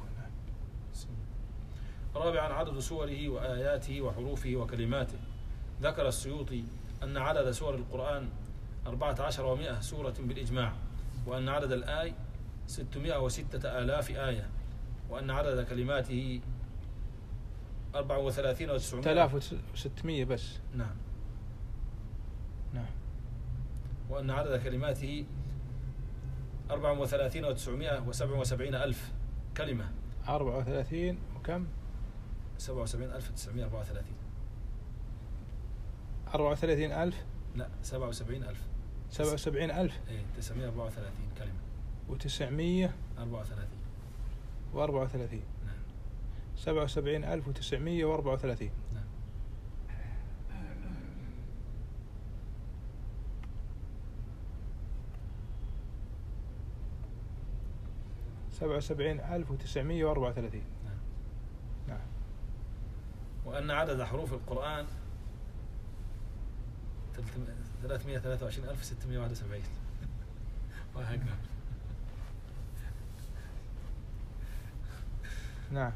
رابعا عدد سوره وآياته وحروفه وكلماته. ذكر السيوطي أن عدد سور القرآن أربعة عشر ومائة سورة بالإجماع، وأن عدد الآي ستمائة وستة آلاف آية، وأن عدد كلماته أربعة وثلاثين وتسعمائة آلاف وستمائة بس. نعم نعم. وأن عدد كلماته أربعة وثلاثين وتسعمائة وسبعة وسبعين ألف كلمة. أربعة وثلاثين وكم؟ سبعة وسبعين ألف وتسعمائة وأربعة وثلاثين. أربعة وثلاثين ألف. لا سبعة وسبعين ألف. سبعة وسبعين ألف. إيه تسعمائة وأربعة وثلاثين كلمة. وتسعمية أربعة وثلاثين. وأربعة وثلاثين. نعم. سبعة وسبعين ألف وتسعمية وأربعة وثلاثين. نعم. سبعة وسبعين ألف وتسعمية وأربعة وثلاثين. نعم. نعم. وأن عدد حروف القرآن ثلاثمائة وثلاثة وعشرين ألف وستمائة وواحد وسبعين. وهكذا. نعم.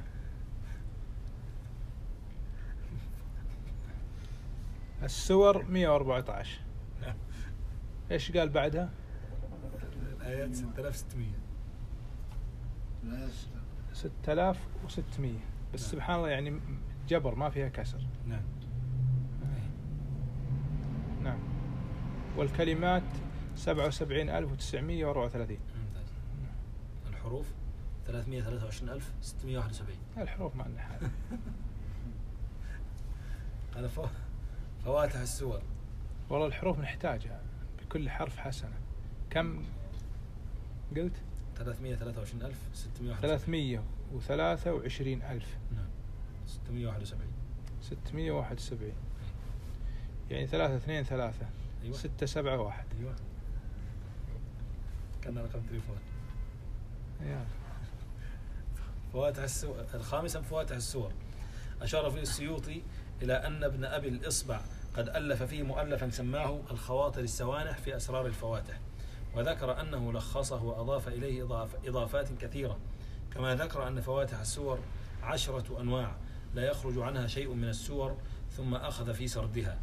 السور مئة وأربعة عشر. نعم. إيش قال بعدها؟ الآيات ستة آلاف وستمائة. ستة آلاف وستمائة. بس نعم. سبحان الله يعني جبر ما فيها كسر. نعم. نعم. والكلمات سبعة وسبعين ألف وتسعمائة وأربعة وثلاثين. ممتاز. الحروف ثلاثمائة وثلاثة وعشرين ألف وستمائة وواحد وسبعين. الحروف ما عندنا حاجة. هذا فواتح السور. والله الحروف نحتاجها بكل حرف حسنة. كم قلت؟ ثلاثمائة وثلاثة وعشرين ألف وستمائة وواحد وسبعين. ثلاثمائة وثلاثة وعشرين ألف. نعم. ستمائة وواحد وسبعين. ستمائة وواحد وسبعين. يعني ثلاثة اثنين ثلاثة. أيوة. ستة سبعة واحد. أيوة. كان رقم تليفون. أيوة. فواتح السور. الخامسا فواتح السور. أشار فيه السيوطي إلى أن ابن أبي الإصبع قد ألف فيه مؤلفا سماه الخواطر السوانح في أسرار الفواتح، وذكر أنه لخصه وأضاف إليه إضافات كثيرة، كما ذكر أن فواتح السور عشرة أنواع لا يخرج عنها شيء من السور، ثم أخذ في سردها.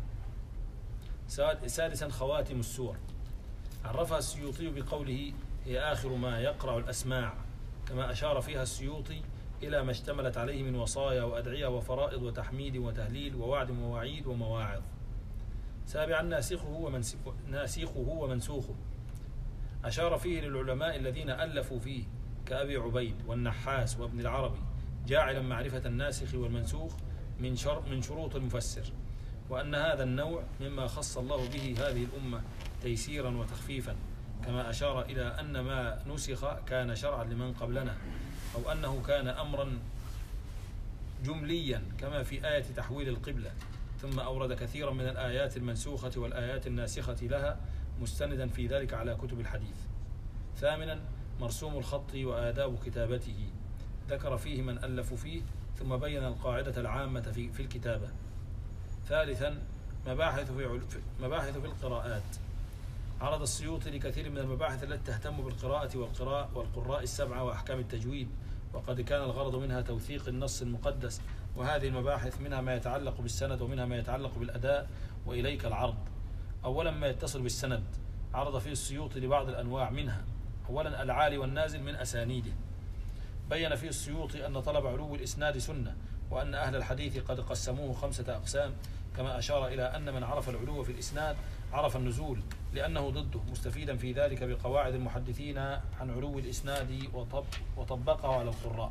سادسا خواتم السور. عرفها السيوطي بقوله هي آخر ما يقرأ الأسماع، كما أشار فيها السيوطي إلى ما اشتملت عليه من وصايا وأدعية وفرائض وتحميد وتهليل ووعد ووعيد ومواعظ. سابعا ناسخه ومنسوخه ومنسوخه. أشار فيه للعلماء الذين ألفوا فيه كأبي عبيد والنحاس وابن العربي، جاعلا معرفة الناسخ والمنسوخ من شر من شروط المفسر، وأن هذا النوع مما خص الله به هذه الأمة تيسيرا وتخفيفا، كما أشار إلى أن ما نسخ كان شرعا لمن قبلنا، أو أنه كان أمرا جمليا كما في آية تحويل القبلة، ثم أورد كثيرا من الآيات المنسوخة والآيات الناسخة لها مستندا في ذلك على كتب الحديث. ثامنا مرسوم الخط وآداب كتابته. ذكر فيه من ألفوا فيه، ثم بين القاعدة العامة في, في الكتابة. ثالثا مباحث في, مباحث في القراءات. عرض السيوطي لكثير من المباحث التي تهتم بالقراءة والقراء والقراء السبعة وأحكام التجويد، وقد كان الغرض منها توثيق النص المقدس، وهذه المباحث منها ما يتعلق بالسند ومنها ما يتعلق بالأداء وإليك العرض. أولا ما يتصل بالسند، عرض فيه السيوطي لبعض الأنواع منها. أولا العالي والنازل من أسانيده. بين فيه السيوطي أن طلب علو الإسناد سنة، وأن أهل الحديث قد قسموه خمسة أقسام، كما أشار إلى أن من عرف العلو في الإسناد عرف النزول لأنه ضده، مستفيدا في ذلك بقواعد المحدثين عن علو الإسناد وطب وطبقه على القراء.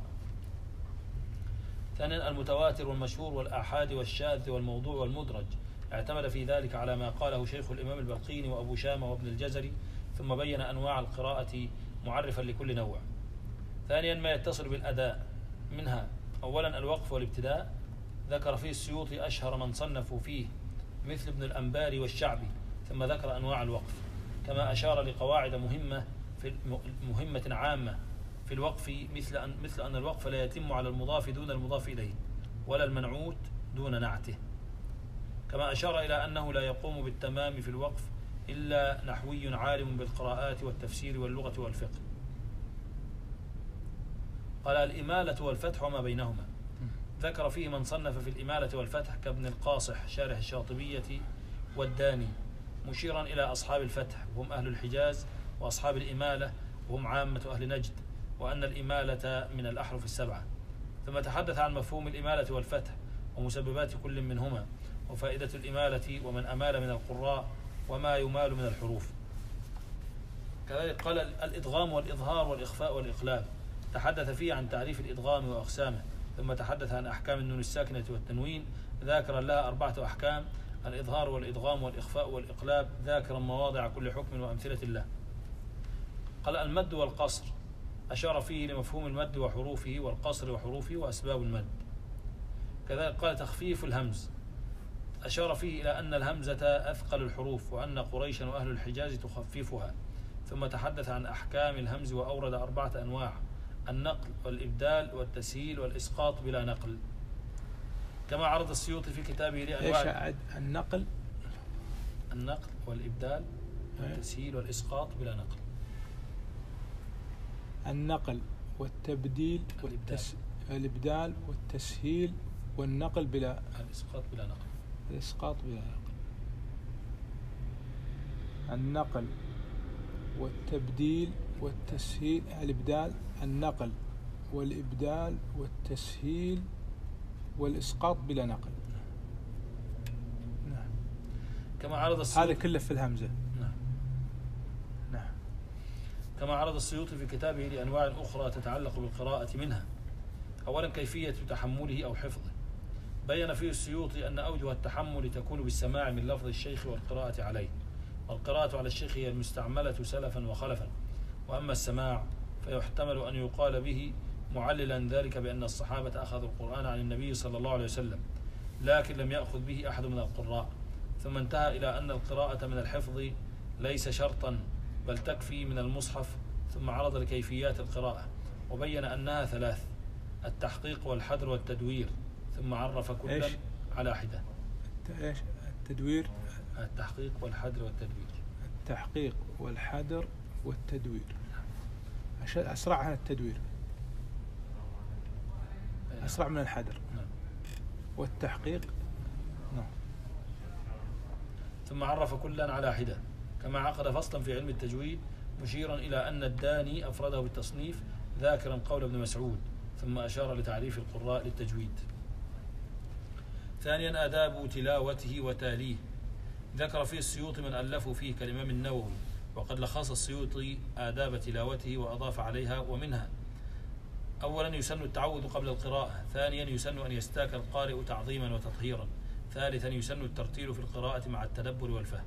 ثانيا المتواتر والمشهور والآحاد والشاذ والموضوع والمدرج، اعتمد في ذلك على ما قاله شيخ الإمام البلقيني وأبو شامة وابن الجزري، ثم بين أنواع القراءة معرفا لكل نوع. ثانيا ما يتصل بالأداء، منها أولا الوقف والابتداء. ذكر فيه السيوطي أشهر من صنفوا فيه مثل ابن الأنباري والشعبي، ثم ذكر أنواع الوقف، كما أشار لقواعد مهمة في مهمة عامة في الوقف، مثل أن, مثل أن الوقف لا يتم على المضاف دون المضاف إليه، ولا المنعوت دون نعته، كما أشار إلى أنه لا يقوم بالتمام في الوقف إلا نحوي عالم بالقراءات والتفسير واللغة والفقه. قال الإمالة والفتح وما بينهما. ذكر فيه من صنف في الإمالة والفتح كابن القاصح شارح الشاطبية والداني، مشيرا إلى أصحاب الفتح وهم أهل الحجاز، وأصحاب الإمالة وهم عامة أهل نجد، وأن الإمالة من الأحرف السبعة. ثم تحدث عن مفهوم الإمالة والفتح ومسببات كل منهما، وفائدة الإمالة ومن أمال من القراء وما يمال من الحروف. كذلك قال الإدغام والإظهار والإخفاء والإقلاب، تحدث فيه عن تعريف الإدغام وأقسامه، ثم تحدث عن أحكام النون الساكنة والتنوين، ذاكرا لها أربعة أحكام: الإظهار والإدغام والإخفاء والإقلاب ذاكرا مواضع كل حكم وأمثلة له. قال المد والقصر أشار فيه لمفهوم المد وحروفه والقصر وحروفه وأسباب المد. كذلك قال تخفيف الهمز أشار فيه إلى أن الهمزة أثقل الحروف وأن قريشا وأهل الحجاز تخففها، ثم تحدث عن أحكام الهمز وأورد أربعة أنواع: النقل والإبدال والتسهيل والإسقاط بلا نقل. كما عرض السيوطي في كتابه لأنواع ايش النقل؟ النقل والإبدال والتسهيل والإسقاط بلا نقل. النقل والتبديل والتس... الإبدال والتسهيل والنقل بلا الإسقاط بلا نقل. الإسقاط بلا نقل. النقل والتبديل والتسهيل الإبدال النقل والإبدال والتسهيل والإسقاط بلا نقل. نعم. كما عرض السيوطي هذا كله في الهمزة. نعم. نعم. كما عرض السيوطي في كتابه لأنواع أخرى تتعلق بالقراءة، منها أولا كيفية تحمله أو حفظه. بين فيه السيوطي أن أوجه التحمل تكون بالسماع من لفظ الشيخ والقراءة عليه، والقراءة على الشيخ هي المستعملة سلفا وخلفا، وأما السماع فيحتمل أن يقال به معللا ذلك بأن الصحابة أخذوا القرآن عن النبي صلى الله عليه وسلم لكن لم يأخذ به أحد من القراء، ثم انتهى إلى أن القراءة من الحفظ ليس شرطا بل تكفي من المصحف، ثم عرض لكيفيات القراءة وبين أنها ثلاث: التحقيق والحدر والتدوير، ثم عرف كلا على حدة. ايش التدوير؟ التحقيق والحدر والتدوير. التحقيق والحدر والتدوير أسرع عن التدوير، أسرع من الحدر. نعم. والتحقيق نعم. ثم عرف كلا على حدة، كما عقد فصلا في علم التجويد مشيرا إلى أن الداني أفرده بالتصنيف ذاكرا قول ابن مسعود، ثم أشار لتعريف القراء للتجويد. ثانيا آداب تلاوته وتاليه. ذكر فيه السيوطي من ألفوا فيه كالإمام النووي، وقد لخص السيوطي آداب تلاوته وأضاف عليها، ومنها: أولا يسن التعوذ قبل القراءة، ثانيا يسن أن يستاك القارئ تعظيما وتطهيرا، ثالثا يسن الترتيل في القراءة مع التدبر والفهم.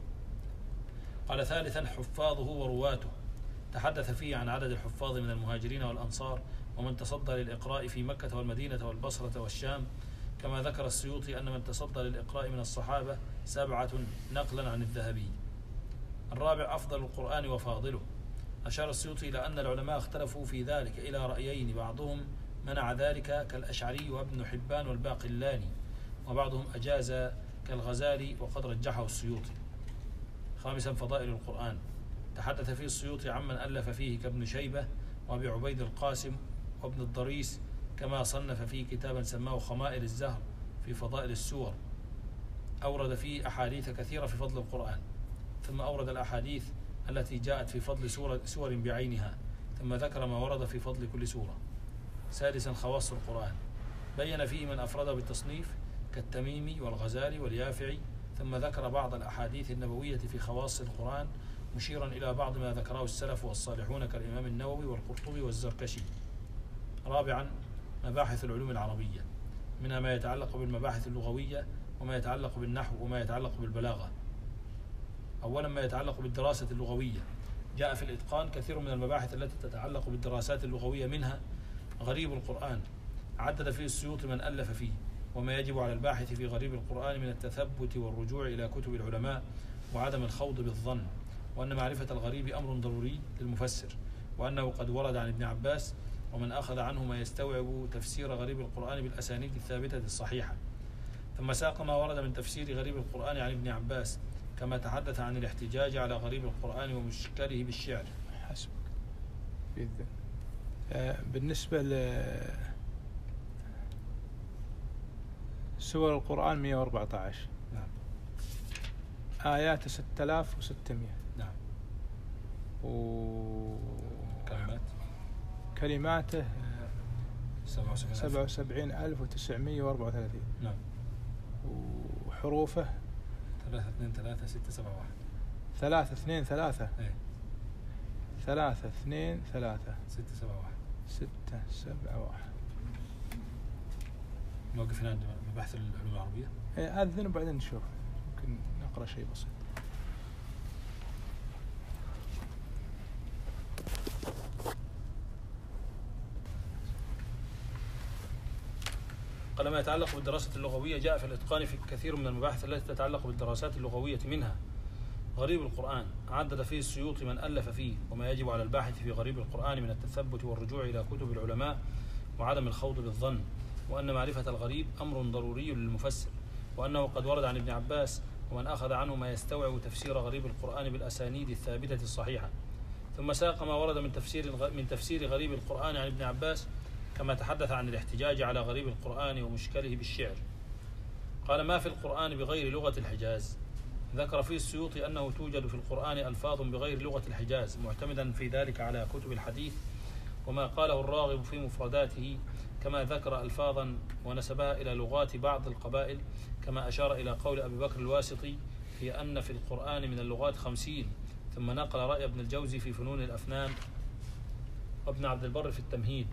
قال ثالثا حفاظه ورواته. تحدث فيه عن عدد الحفاظ من المهاجرين والأنصار ومن تصدى للإقراء في مكة والمدينة والبصرة والشام، كما ذكر السيوطي أن من تصدى للإقراء من الصحابة سبعة نقلا عن الذهبي. الرابع أفضل القرآن وفاضله. أشار السيوطي إلى أن العلماء اختلفوا في ذلك إلى رأيين، بعضهم منع ذلك كالأشعري وابن حبان والباقلاني، وبعضهم أجاز كالغزالي وقد رجحه السيوطي. خامسا فضائل القرآن. تحدث فيه السيوطي عمن ألف فيه كابن شيبة وأبي عبيد القاسم وابن الضريس، كما صنف فيه كتابا سماه خمائل الزهر في فضائل السور. أورد فيه أحاديث كثيرة في فضل القرآن، ثم أورد الأحاديث التي جاءت في فضل سورة سور بعينها، ثم ذكر ما ورد في فضل كل سورة. سادسا خواص القرآن. بين فيه من أفرد بالتصنيف كالتميمي والغزالي واليافعي، ثم ذكر بعض الأحاديث النبوية في خواص القرآن مشيرا إلى بعض ما ذكره السلف والصالحون كالإمام النووي والقرطبي والزركشي. رابعا مباحث العلوم العربية، منها ما يتعلق بالمباحث اللغوية وما يتعلق بالنحو وما يتعلق بالبلاغة. أولا ما يتعلق بالدراسة اللغوية. جاء في الإتقان كثير من المباحث التي تتعلق بالدراسات اللغوية، منها غريب القرآن. عدد فيه السيوطي من ألف فيه وما يجب على الباحث في غريب القرآن من التثبت والرجوع إلى كتب العلماء وعدم الخوض بالظن، وأن معرفة الغريب أمر ضروري للمفسر، وأنه قد ورد عن ابن عباس ومن أخذ عنه ما يستوعب تفسير غريب القرآن بالأسانيد الثابتة الصحيحة. ثم ساق ما ورد من تفسير غريب القرآن عن ابن عباس، كما تحدث عن الاحتجاج على غريب القرآن ومشكله بالشعر. حسبك بإذن. آه بالنسبة لسور القرآن مئة وأربعة عشر. نعم. آيات ستة آلاف وستمئة. نعم. وكلمات كلماته سبعة وسبعين ألف وتسعمئة وأربعة وثلاثين. نعم. وحروفه ثلاثة اثنين ثلاثة ستة سبعة واحد. ثلاثة اثنين ثلاثة. ايه. ثلاثة اثنين ثلاثة. ستة سبعة واحد. ستة سبعة واحد. نوقف هنا عند مباحث العلوم العربية. ايه أذن وبعدين نشوف. يمكن نقرأ شيء بسيط. قال ما يتعلق بالدراسة اللغوية جاء في الإتقان في كثير من المباحث التي تتعلق بالدراسات اللغوية، منها غريب القرآن، عدد فيه السيوطي من ألف فيه وما يجب على الباحث في غريب القرآن من التثبت والرجوع إلى كتب العلماء وعدم الخوض بالظن، وأن معرفة الغريب أمر ضروري للمفسر، وأنه قد ورد عن ابن عباس ومن أخذ عنه ما يستوعب تفسير غريب القرآن بالأسانيد الثابتة الصحيحة. ثم ساق ما ورد من تفسير من تفسير غريب القرآن عن ابن عباس، كما تحدث عن الاحتجاج على غريب القرآن ومشكله بالشعر. قال ما في القرآن بغير لغة الحجاز، ذكر فيه السيوطي أنه توجد في القرآن ألفاظ بغير لغة الحجاز، معتمدا في ذلك على كتب الحديث وما قاله الراغب في مفرداته، كما ذكر ألفاظا ونسبها إلى لغات بعض القبائل، كما أشار إلى قول أبي بكر الواسطي في أن في القرآن من اللغات خمسين، ثم نقل رأي ابن الجوزي في فنون الأفنان وابن عبد البر في التمهيد.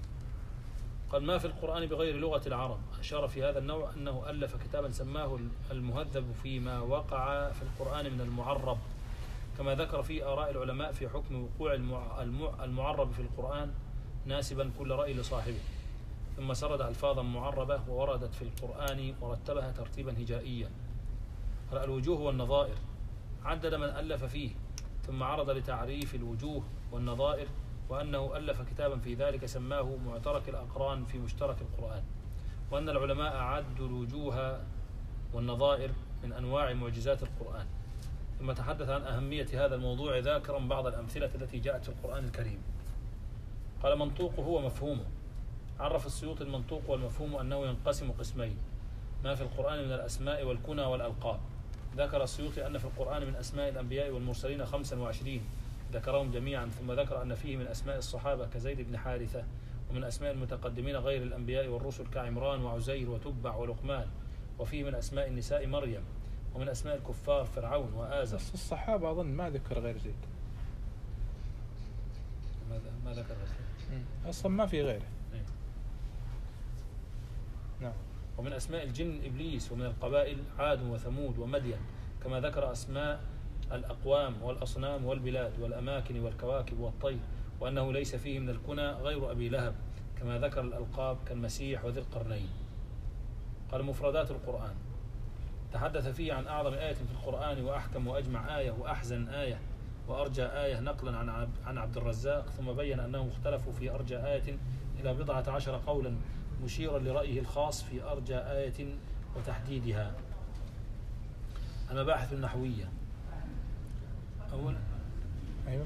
قال ما في القرآن بغير لغة العرب، أشار في هذا النوع أنه ألف كتابا سماه المهذب فيما وقع في القرآن من المعرب، كما ذكر فيه آراء العلماء في حكم وقوع المعرب في القرآن، ناسبا كل رأي لصاحبه. ثم سرد ألفاظا معربة ووردت في القرآن ورتبها ترتيبا هجائيا. قال الوجوه والنظائر، عدد من ألف فيه، ثم عرض لتعريف الوجوه والنظائر وأنه ألف كتابا في ذلك سماه معترك الأقران في مشترك القرآن، وأن العلماء أعدوا الوجوه والنظائر من أنواع معجزات القرآن. ثم تحدث عن أهمية هذا الموضوع ذاكرا بعض الأمثلة التي جاءت في القرآن الكريم. قال منطوقه ومفهومه، عرف السيوطي المنطوق والمفهوم أنه ينقسم قسمين، ما في القرآن من الأسماء والكنى والألقاب. ذكر السيوطي أن في القرآن من أسماء الأنبياء والمرسلين خمسا وعشرين، ذكرهم جميعا، ثم ذكر أن فيه من أسماء الصحابة كزيد بن حارثة، ومن أسماء المتقدمين غير الأنبياء والرسل كعمران وعزير وتبع ولقمان، وفيه من أسماء النساء مريم، ومن أسماء الكفار فرعون وآزر. بس الصحابة أظن ما ذكر غير زيد. ماذا ما ذكر غير زيد؟ أصلا ما في غيره. إيه؟ نعم. ومن أسماء الجن إبليس، ومن القبائل عاد وثمود ومدين، كما ذكر أسماء الأقوام والأصنام والبلاد والأماكن والكواكب والطير، وأنه ليس فيه من الكنى غير أبي لهب، كما ذكر الألقاب كالمسيح وذي القرنين. قال مفردات القرآن، تحدث فيه عن أعظم آية في القرآن وأحكم وأجمع آية وأحزن آية وأرجى آية نقلا عن عن عبد الرزاق، ثم بين أنهم اختلفوا في أرجى آية إلى بضعة عشر قولا، مشيرا لرأيه الخاص في أرجى آية وتحديدها. المباحث النحوية، أولا أيوة.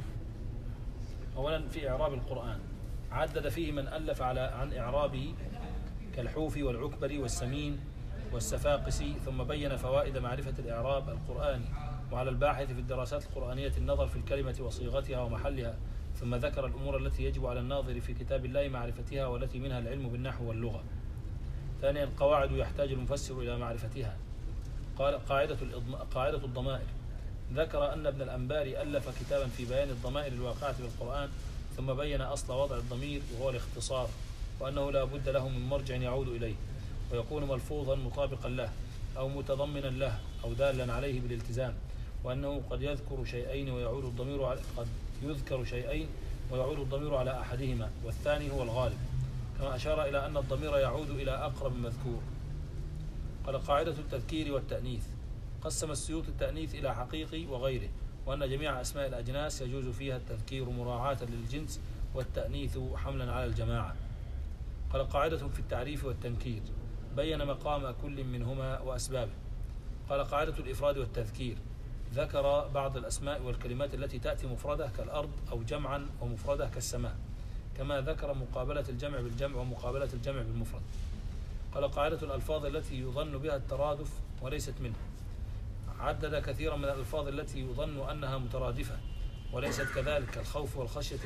أولا في إعراب القرآن، عدد فيه من ألف على عن إعرابه كالحوفي والعكبري والسمين والسفاقسي، ثم بين فوائد معرفة الإعراب القرآني، وعلى الباحث في الدراسات القرآنية النظر في الكلمة وصيغتها ومحلها، ثم ذكر الأمور التي يجب على الناظر في كتاب الله معرفتها والتي منها العلم بالنحو واللغة. ثانيا قواعد يحتاج المفسر إلى معرفتها. قال قاعدة قاعدة الضمائر، ذكر أن ابن الأنباري ألف كتابا في بيان الضمائر الواقعة في القرآن، ثم بين أصل وضع الضمير وهو الاختصار، وأنه لا بد له من مرجع يعود إليه، ويكون ملفوظا مطابقا له أو متضمنا له أو دالا عليه بالالتزام، وأنه قد يذكر شيئين ويعود الضمير على قد يذكر شيئين ويعود الضمير على أحدهما، والثاني هو الغالب، كما أشار إلى أن الضمير يعود إلى أقرب مذكور. قال قاعدة التذكير والتأنيث، قسم السيوطي التأنيث إلى حقيقي وغيره، وأن جميع أسماء الأجناس يجوز فيها التذكير مراعاة للجنس، والتأنيث حملا على الجماعة. قال قاعدة في التعريف والتنكير، بين مقام كل منهما وأسبابه. قال قاعدة الإفراد والتذكير، ذكر بعض الأسماء والكلمات التي تأتي مفردة كالأرض أو جمعا ومفردة كالسماء، كما ذكر مقابلة الجمع بالجمع ومقابلة الجمع بالمفرد. قال قاعدة الألفاظ التي يظن بها الترادف وليست منه، عدد كثيرا من الألفاظ التي يظن أنها مترادفة وليست كذلك، كالخوف والخشية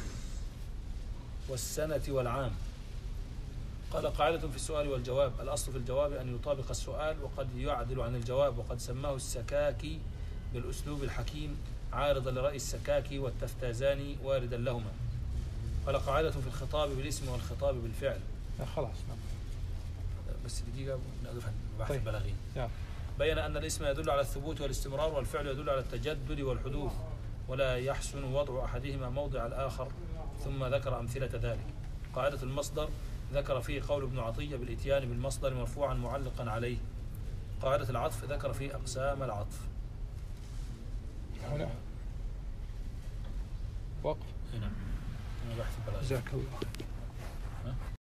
والسنة والعام. قال قاعدة في السؤال والجواب، الأصل في الجواب أن يطابق السؤال وقد يعدل عن الجواب، وقد سماه السكاكي بالأسلوب الحكيم عارضا لرأي السكاكي والتفتازاني واردا لهما. قال قاعدة في الخطاب بالاسم والخطاب بالفعل. خلاص نعم. بس دقيقة نقف عن بحث طيب. البلاغين. بين أن الاسم يدل على الثبوت والاستمرار، والفعل يدل على التجدد والحدوث، ولا يحسن وضع أحدهما موضع الآخر، ثم ذكر أمثلة ذلك. قاعدة المصدر ذكر فيه قول ابن عطية بالإتيان بالمصدر مرفوعا معلقا عليه. قاعدة العطف ذكر فيه أقسام العطف. هنا وقف. هنا. جزاك الله.